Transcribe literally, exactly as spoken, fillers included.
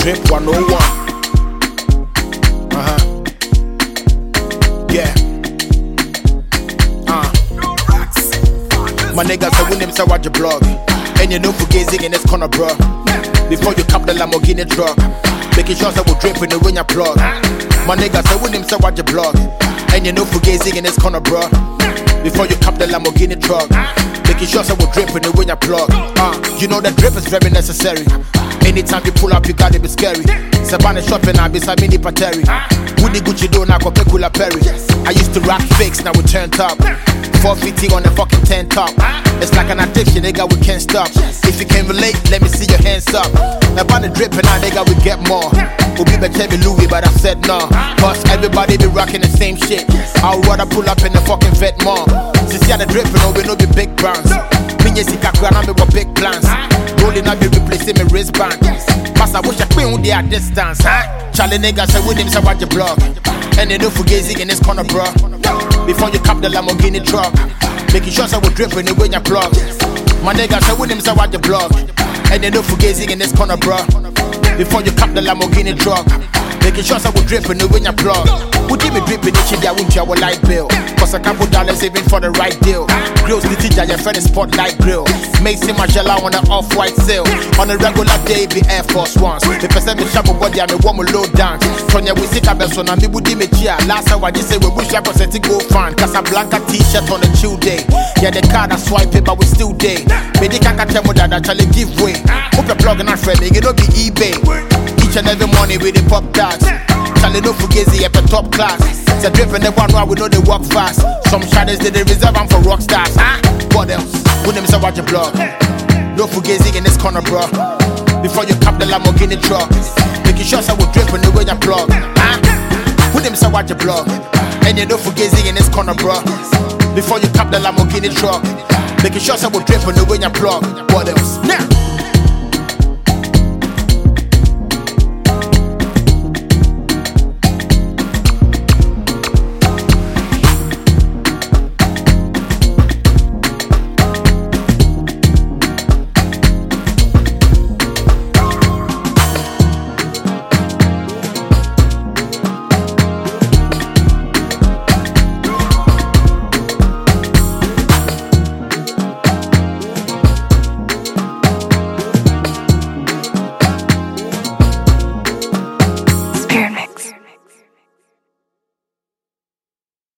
Drip one oh one. Uh-huh. Yeah. Uh. My niggas say when them say watch your blog. And you know for gazing in this corner, bro. Before you cap the Lamborghini truck, making sure that we'll drip in the when you plug. My niggas say when them say watch your blog. And you know for gazing in this corner, bro. Before you cap the Lamborghini truck, making sure that we'll drip in the when you plug. Uh, you know that drip is very necessary. Anytime you pull up, you gotta be scary. Savannah shopping, I be some mini pateri. Woody Gucci do now Coca-Cola Perry. I used to rock fakes, now we turn top. four fifty on the fucking ten top. It's like an addiction, nigga, we can't stop. If you can relate, let me see your hands up. About the dripping, now nigga, we get more. We'll be better be Louis, but I said no. Cause everybody be rocking the same shit. I'll rather pull up in the fucking vet mall. Since you the dripping, no, we know the big brands. Me and Sikakura, now we got big plans. Rolling up, be replacing my wristband. Pass, I wish I queen with their distance, huh? Charlie nigga say with him, say watch your blog. And they don't forget in this corner, bro. Before you cap the Lamborghini truck, making sure I will drip when you win your plug. My nigga say with him, say watch your blog. And they don't forget in this corner, bro. Before you cap the Lamborghini truck, making sure I will drip when you win your plug. Would you be dripping each day? I won't your light bill. Cause a couple dollars saving for the right deal. Grills the teacher, your friend is spotlight grill. Macy Margiela on the off-white sale. On a regular day, be Air Force Ones. The person me shop body, I'm a woman low down. Tonya we see Cabelson and me would me chia. Last time I just say we wish I was a go fan. Casablanca t-shirt on a chill day. Yeah, the card I swipe it, but we still day. Maybe can't tell me that actually give way. Hope a plug and a friend, it don't be eBay. Each and every morning with the pop tags. Charlie no fugazi at the top class. Say dripping the one while we know they walk fast. Some shadows they reserve them for rock stars. Huh? What else? When them say watch your blog. No fugazi in this corner, bro. Before you cap the Lamborghini truck, making sure I will drip when the way you plug. Huh? When them say watch your blog. And you know fugazi in this corner, bro. Before you cap the Lamborghini truck, making sure I will drip when the way you plug. What else? Now.